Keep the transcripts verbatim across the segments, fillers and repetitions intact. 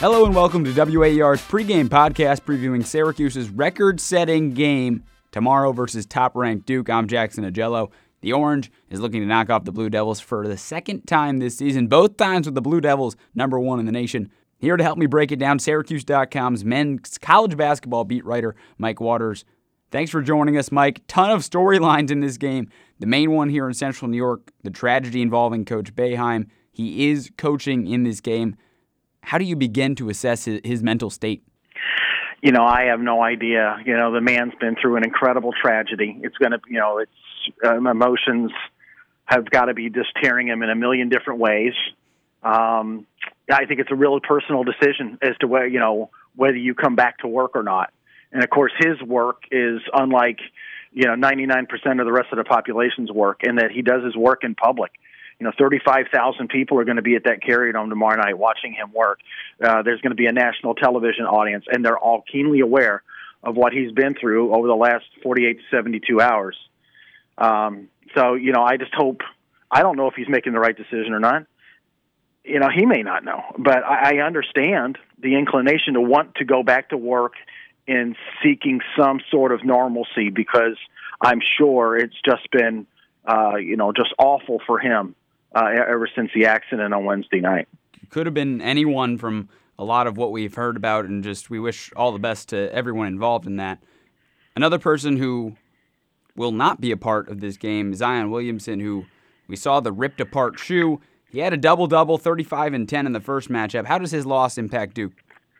Hello and welcome to W A E R's pregame podcast previewing Syracuse's record-setting game tomorrow versus top-ranked Duke. I'm Jackson Agello. The Orange is looking to knock off the Blue Devils for the second time this season, both times with the Blue Devils number one in the nation. Here to help me break it down, Syracuse dot com's men's college basketball beat writer, Mike Waters. Thanks for joining us, Mike. Ton of storylines in this game. The main one here in Central New York, the tragedy involving Coach Boeheim. He is coaching in this game. How do you begin to assess his, his mental state? You know, I have no idea. You know, the man's been through an incredible tragedy. It's going to, you know, it's um, emotions have got to be just tearing him in a million different ways. Um, I think it's a real personal decision as to where, you know, whether you come back to work or not. And of course, his work is unlike, you know, ninety-nine percent of the rest of the population's work, in that he does his work in public. You know, thirty-five thousand people are going to be at that Carrier Dome tomorrow night watching him work. Uh, there's going to be a national television audience, and they're all keenly aware of what he's been through over the last forty-eight to seventy-two hours. Um, so, you know, I just hope, I don't know if he's making the right decision or not. You know, he may not know, but I, I understand the inclination to want to go back to work and seeking some sort of normalcy, because I'm sure it's just been, uh, you know, just awful for him. Uh, ever since the accident on Wednesday night. Could have been anyone from a lot of what we've heard about, and just we wish all the best to everyone involved in that. Another person who will not be a part of this game, Zion Williamson, who we saw the ripped-apart shoe. He had a double-double, thirty-five and ten in the first matchup. How does his loss impact Duke?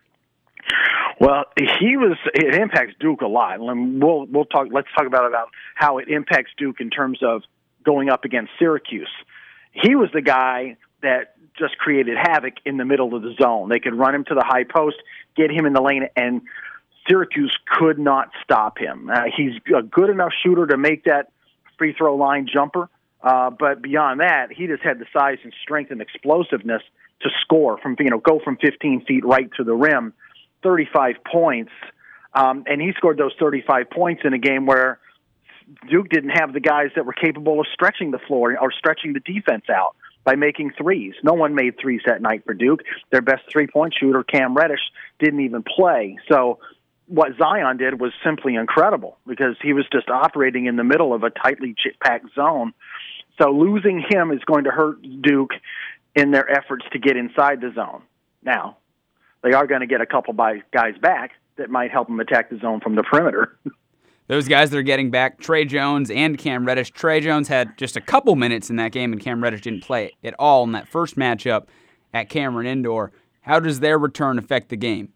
Well, he was. It impacts Duke a lot. We'll we'll talk. Let's talk about about how it impacts Duke in terms of going up against Syracuse. He was the guy that just created havoc in the middle of the zone. They could run him to the high post, get him in the lane, and Syracuse could not stop him. Uh, he's a good enough shooter to make that free throw line jumper, uh, but beyond that, he just had the size and strength and explosiveness to score from, you know, go from fifteen feet right to the rim, thirty-five points, um, and he scored those thirty-five points in a game where Duke didn't have the guys that were capable of stretching the floor or stretching the defense out by making threes. No one made threes that night for Duke. Their best three-point shooter, Cam Reddish, didn't even play. So what Zion did was simply incredible, because he was just operating in the middle of a tightly packed zone. So losing him is going to hurt Duke in their efforts to get inside the zone. Now, they are going to get a couple by guys back that might help them attack the zone from the perimeter. Those guys that are getting back, Tre Jones and Cam Reddish. Tre Jones had just a couple minutes in that game, and Cam Reddish didn't play at all in that first matchup at Cameron Indoor. How does their return affect the game?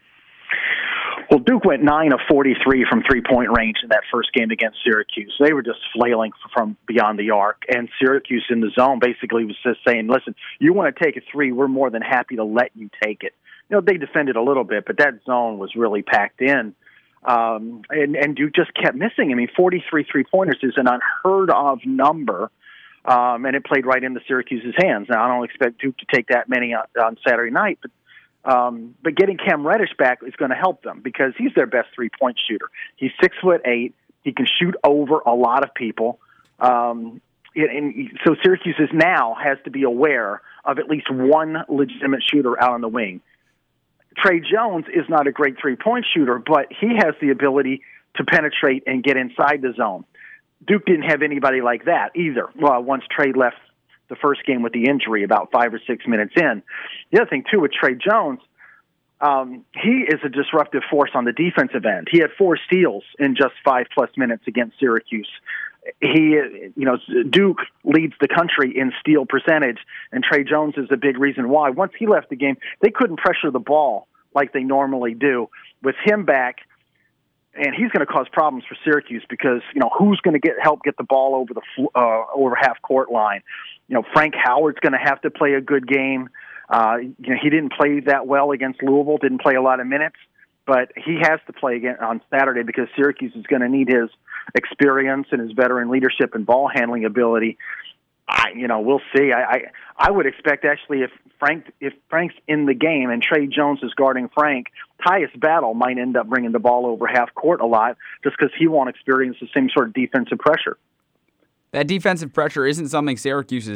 Well, Duke went nine of forty-three from three-point range in that first game against Syracuse. They were just flailing from beyond the arc, and Syracuse in the zone basically was just saying, listen, you want to take a three, we're more than happy to let you take it. You know, they defended a little bit, but that zone was really packed in. Um, and, and Duke just kept missing. I mean, forty-three three-pointers is an unheard of number, um, and it played right into Syracuse's hands. Now, I don't expect Duke to take that many on, on Saturday night, but um, but getting Cam Reddish back is going to help them, because he's their best three-point shooter. He's six foot eight. He can shoot over a lot of people. Um, and, and so Syracuse is now has to be aware of at least one legitimate shooter out on the wing. Tre Jones is not a great three-point shooter, but he has the ability to penetrate and get inside the zone. Duke didn't have anybody like that either. Well, once Tre left the first game with the injury about five or six minutes in. The other thing, too, with Tre Jones, um, he is a disruptive force on the defensive end. He had four steals in just five-plus minutes against Syracuse. He, you know, Duke leads the country in steal percentage, and Tre Jones is a big reason why. Once he left the game, they couldn't pressure the ball like they normally do. With him back, and he's going to cause problems for Syracuse, because, you know, who's going to get help get the ball over the uh, over half court line? You know, Frank Howard's going to have to play a good game. Uh, you know, he didn't play that well against Louisville, didn't play a lot of minutes, but he has to play again on Saturday, because Syracuse is going to need his experience and his veteran leadership and ball handling ability. I, you know, we'll see. I, I, I would expect, actually, if Frank, if Frank's in the game and Tre Jones is guarding Frank, Tyus Battle might end up bringing the ball over half court a lot, just because he won't experience the same sort of defensive pressure. That defensive pressure isn't something Syracuse is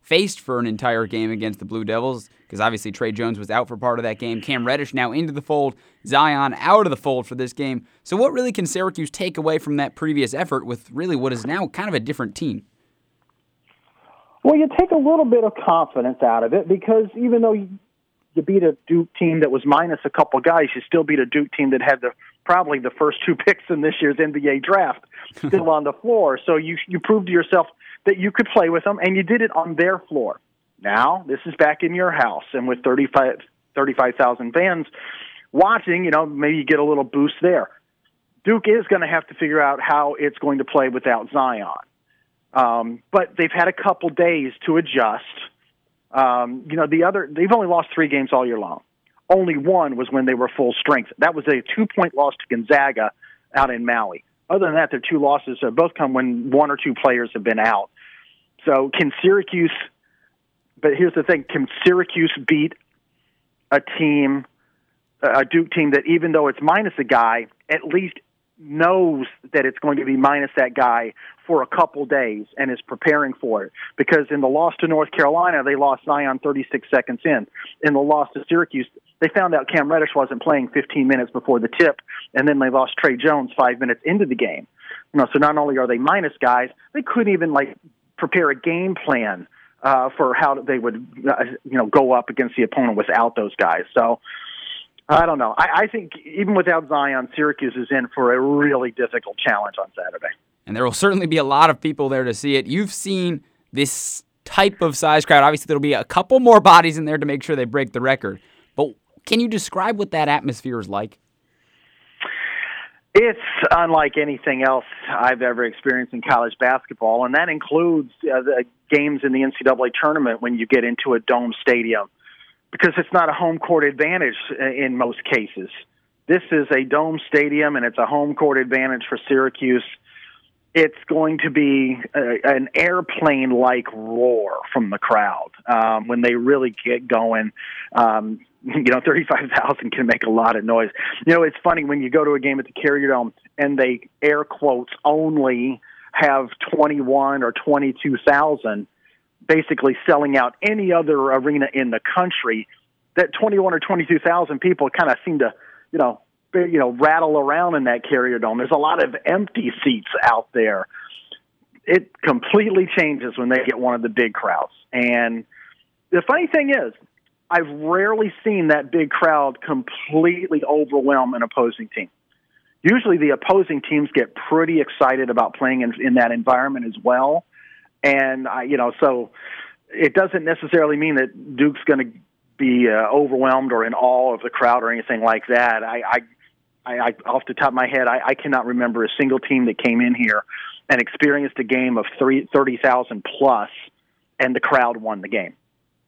faced for an entire game against the Blue Devils, because obviously Tre Jones was out for part of that game. Cam Reddish now into the fold, Zion out of the fold for this game. So what really can Syracuse take away from that previous effort with really what is now kind of a different team? Well, you take a little bit of confidence out of it, because even though you, you beat a Duke team that was minus a couple guys, you still beat a Duke team that had the probably the first two picks in this year's N B A draft still on the floor. So you you proved to yourself that you could play with them, and you did it on their floor. Now, this is back in your house, and with thirty-five thousand fans watching, you know, maybe you get a little boost there. Duke is going to have to figure out how it's going to play without Zion. Um, but they've had a couple days to adjust. Um, you know, the other, they've only lost three games all year long. Only one was when they were full strength. That was a two-point loss to Gonzaga out in Maui. Other than that, their two losses have both come when one or two players have been out. So can Syracuse, but here's the thing, can Syracuse beat a team, a Duke team that even though it's minus a guy, at least knows that it's going to be minus that guy for a couple days and is preparing for it? Because in the loss to North Carolina, they lost Zion thirty-six seconds in. In the loss to Syracuse, they found out Cam Reddish wasn't playing fifteen minutes before the tip, and then they lost Tre Jones five minutes into the game. You know, so not only are they minus guys, they couldn't even like prepare a game plan uh, for how they would, uh, you know, go up against the opponent without those guys. So I don't know. I, I think even without Zion, Syracuse is in for a really difficult challenge on Saturday. And there will certainly be a lot of people there to see it. You've seen this type of size crowd. Obviously, there'll be a couple more bodies in there to make sure they break the record. But can you describe what that atmosphere is like? It's unlike anything else I've ever experienced in college basketball, and that includes uh, the games in the N C double A tournament when you get into a dome stadium, because it's not a home court advantage in most cases. This is a dome stadium, and it's a home court advantage for Syracuse. It's going to be a, an airplane-like roar from the crowd um, when they really get going. Um, you know, thirty-five thousand can make a lot of noise. You know, it's funny when you go to a game at the Carrier Dome and they, air quotes, only have twenty-one or twenty-two thousand, basically selling out any other arena in the country. That twenty-one or twenty-two thousand people kind of seem to, you know, you know, rattle around in that Carrier Dome. There's a lot of empty seats out there. It completely changes when they get one of the big crowds. And the funny thing is, I've rarely seen that big crowd completely overwhelm an opposing team. Usually the opposing teams get pretty excited about playing in, in that environment as well. And, I, you know, so it doesn't necessarily mean that Duke's going to be uh, overwhelmed or in awe of the crowd or anything like that. I, I I, I, off the top of my head, I, I cannot remember a single team that came in here and experienced a game of thirty thousand plus, and the crowd won the game.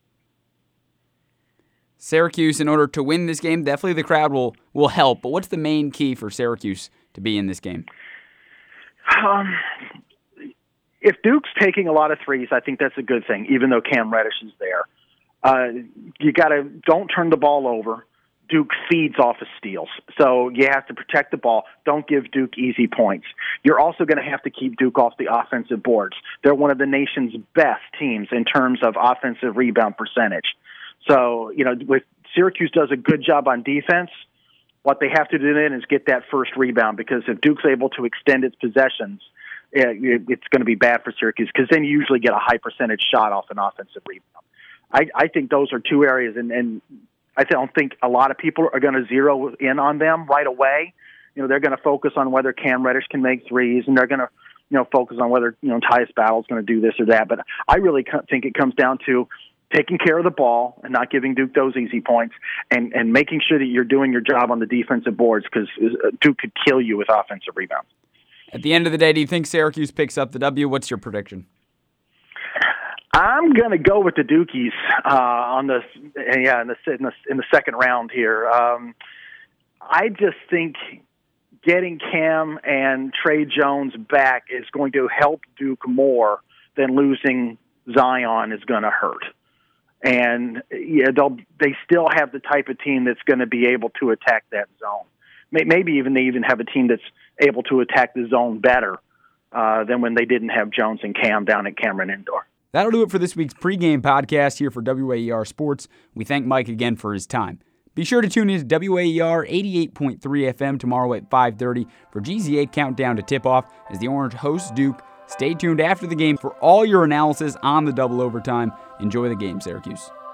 Syracuse, in order to win this game, definitely the crowd will, will help. But what's the main key for Syracuse to be in this game? Um, if Duke's taking a lot of threes, I think that's a good thing, even though Cam Reddish is there. Uh, you got to don't turn the ball over. Duke feeds off of steals. So you have to protect the ball. Don't give Duke easy points. You're also going to have to keep Duke off the offensive boards. They're one of the nation's best teams in terms of offensive rebound percentage. So, you know, with Syracuse does a good job on defense, what they have to do then is get that first rebound, because if Duke's able to extend its possessions, it's going to be bad for Syracuse, because then you usually get a high percentage shot off an offensive rebound. I, I think those are two areas, and, and I don't think a lot of people are going to zero in on them right away. You know, they're going to focus on whether Cam Reddish can make threes, and they're going to, you know, focus on whether, you know, Tyus Battle is going to do this or that. But I really think it comes down to taking care of the ball and not giving Duke those easy points, and, and making sure that you're doing your job on the defensive boards, because Duke could kill you with offensive rebounds. At the end of the day, do you think Syracuse picks up the W? What's your prediction? I'm going to go with the Dukies uh, on the yeah in the, in the in the second round here. Um, I just think getting Cam and Tre Jones back is going to help Duke more than losing Zion is going to hurt. And yeah, they'll they still have the type of team that's going to be able to attack that zone. Maybe even they even have a team that's able to attack the zone better uh, than when they didn't have Jones and Cam down at Cameron Indoor. That'll do it for this week's pregame podcast here for W A E R Sports. We thank Mike again for his time. Be sure to tune in to W A E R eighty-eight point three F M tomorrow at five thirty for G Z A Countdown to Tip-Off as the Orange hosts Duke. Stay tuned after the game for all your analysis on the double overtime. Enjoy the game, Syracuse.